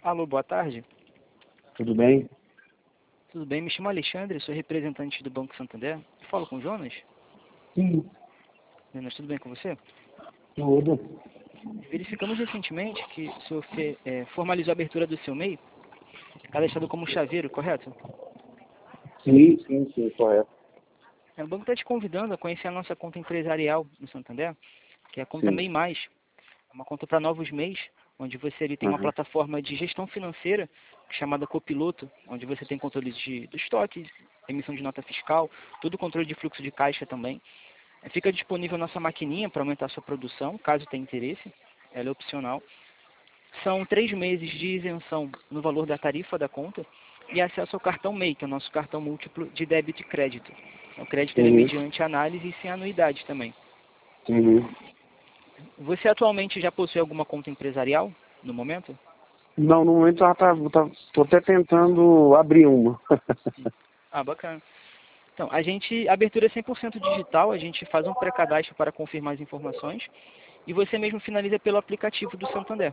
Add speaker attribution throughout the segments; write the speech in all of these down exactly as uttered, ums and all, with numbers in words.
Speaker 1: Alô, boa tarde.
Speaker 2: Tudo bem?
Speaker 1: Tudo bem? Me chamo Alexandre, sou representante do Banco Santander. Eu falo com o Jonas?
Speaker 2: Sim.
Speaker 1: Jonas, tudo bem com você?
Speaker 2: Tudo.
Speaker 1: Verificamos recentemente que o senhor fe, é, formalizou a abertura do seu M E I, cadastrado como chaveiro, correto?
Speaker 2: Sim, sim, sim, correto.
Speaker 1: É, o banco está te convidando a conhecer a nossa conta empresarial no Santander, que é a conta
Speaker 2: Sim.
Speaker 1: M E I Mais. É uma conta para novos M E Is, onde você ali, tem uma
Speaker 2: Uhum.
Speaker 1: plataforma de gestão financeira chamada Copiloto, onde você tem controle de, do estoque, emissão de nota fiscal, todo o controle de fluxo de caixa também. É, fica disponível a nossa maquininha para aumentar a sua produção, caso tenha interesse. Ela é opcional. São três meses de isenção no valor da tarifa da conta e acesso ao cartão M E I, que é o nosso cartão múltiplo de débito e crédito. O crédito ele é
Speaker 2: Uhum.
Speaker 1: mediante análise e sem anuidade também.
Speaker 2: Uhum.
Speaker 1: Você atualmente já possui alguma conta empresarial no momento?
Speaker 2: Não, no momento ela tá, tá, tô até tentando abrir uma.
Speaker 1: Ah, bacana. Então, a gente, a abertura é cem por cento digital, a gente faz um pré-cadastro para confirmar as informações e você mesmo finaliza pelo aplicativo do Santander.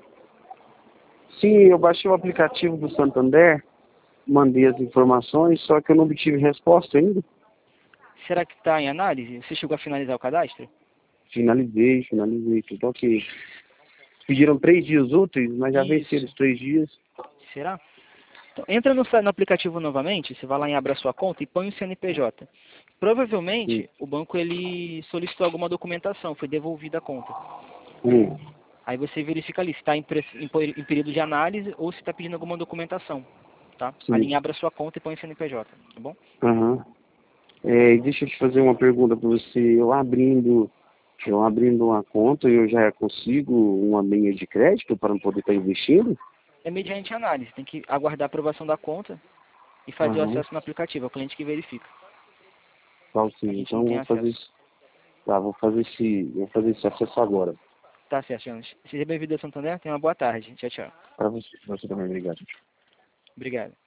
Speaker 2: Sim, eu baixei o aplicativo do Santander, mandei as informações, só que eu não obtive resposta ainda.
Speaker 1: Será que está em análise? Você chegou a finalizar o cadastro?
Speaker 2: Finalizei, finalizei, tudo ok. Pediram três dias úteis, mas já venceram
Speaker 1: Isso.
Speaker 2: os três dias.
Speaker 1: Será? Então, entra no, no aplicativo novamente, você vai lá em Abra Sua Conta e põe o C N P J.
Speaker 2: Sim.
Speaker 1: Provavelmente, o banco ele solicitou alguma documentação, foi devolvida a conta.
Speaker 2: Hum.
Speaker 1: Aí você verifica ali se está em, pre- em pe- em período de análise ou se está pedindo alguma documentação. Tá? Ali em
Speaker 2: Sim.
Speaker 1: Abra Sua Conta e põe o C N P J, tá bom?
Speaker 2: Aham. É, e deixa eu te fazer uma pergunta para você. Eu abrindo, eu abrindo uma conta, eu já consigo uma linha de crédito para poder estar investindo?
Speaker 1: É mediante análise, tem que aguardar a aprovação da conta e fazer o
Speaker 2: Aham.
Speaker 1: acesso no aplicativo, é o cliente que verifica.
Speaker 2: Tá, sim.
Speaker 1: A gente não
Speaker 2: Então
Speaker 1: tem
Speaker 2: vou fazer
Speaker 1: acesso.
Speaker 2: isso. Tá, vou fazer esse, vou fazer esse acesso agora.
Speaker 1: Tá certo, Jonas. Seja bem-vindo ao Santander, tenha uma boa tarde. Tchau, tchau.
Speaker 2: Para você, pra você também, obrigado.
Speaker 1: Obrigado.